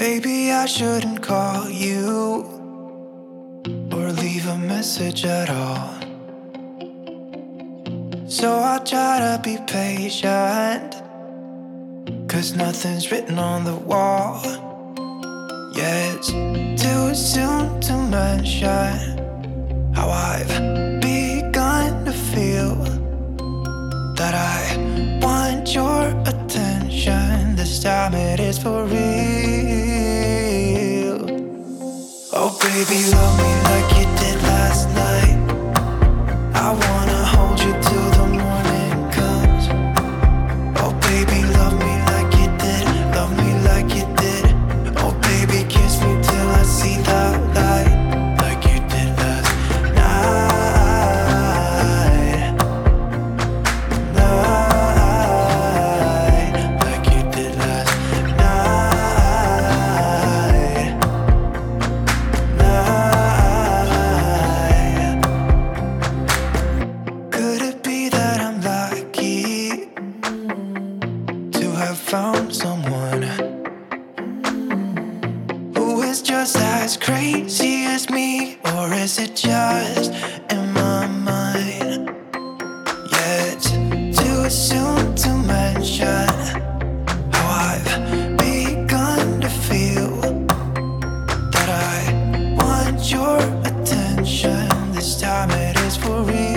Maybe I shouldn't call you or leave a message at all. So I'll try to be patient, 'cause nothing's written on the wall. Yeah, it's too soon to mention how I've begun to feel that I want your attention. This time it is for real. Oh baby, love me like you did last night. I wanna hold you till the morning comes. Oh baby, love me like you did. Love me like you did. Oh baby, kiss me till I see the light, like you did last night. Night, like you did last night. Night. Could it be that I'm lucky to have found someone who is just as crazy as me? Or is it just in my mind? Yeah, it's too soon to mention how I've begun to feel that I want your attention. This time it is for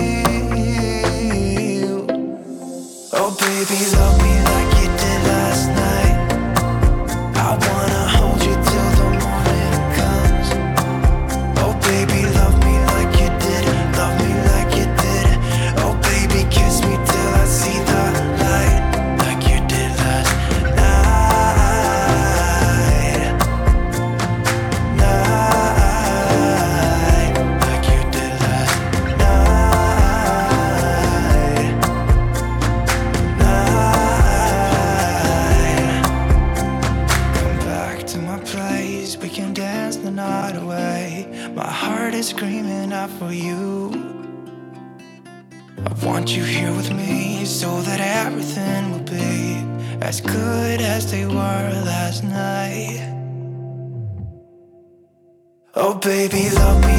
real. Oh baby, love me like you did last night. I wanna hold you till the morning comes. Oh baby, love me like you did. Love me like you did. Oh baby, kiss me till I see the light, like you did last night. Night, like you did last night. Night. Come back to my place, we can dance the night away. My heart is screaming out for you. I want you here with me so that everything will be as good as they were last night. Oh baby, love me